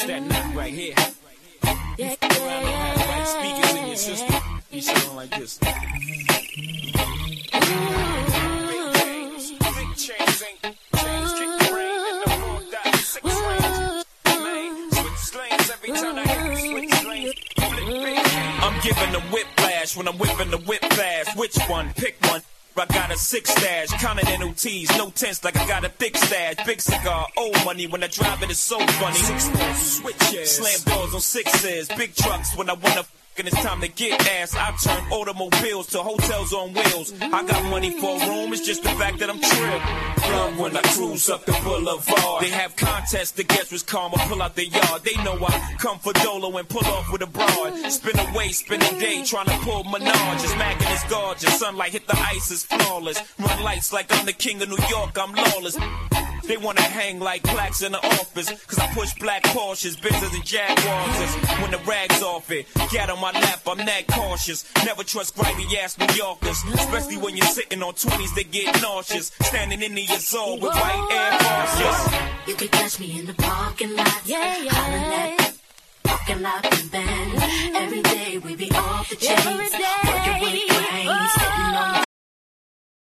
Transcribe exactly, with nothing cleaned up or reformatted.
that nut right here. Yeah, yeah, around don't have the right speakers in your system. You sound like this. Big chains ain't chains, kick the brain and the four dot six lanes. Man, switch lanes every time I hit the switch lanes. I'm giving them whiplash when I'm whipping the whip fast. Which one? Pick one. I got a six stash, continental tees, no tents like I got a thick stash. Big cigar, old money when I drive it, it's so funny. Six switches, slam doors on sixes, big trucks when I wanna f- and it's time to get ass. I turn automobiles to hotels on wheels. I got money for a room, it's just the fact that I'm tripped. Love when I cruise up the boulevard. They have contests to guess which karma pull out the yard. They know I come for Dolo and pull off with a broad. Spin away, spin a day, trying to pull Menage. It's Mackin' is gorgeous, sunlight hit the ice is flawless. Run lights like I'm the king of New York, I'm lawless. They wanna hang like plaques in the office, cause I push black Porsches, Benzes and Jaguars. When the rag's off it, get on my lap, I'm that cautious. Never trust grimy ass New Yorkers, especially when you're sitting on twenties that get nauseous. Standing in the Azor with white Air Forces. You can catch me in the parking lot, yeah, yeah. Hollering at parking lot and band. Every day we be off the chains, working with brains, sitting on the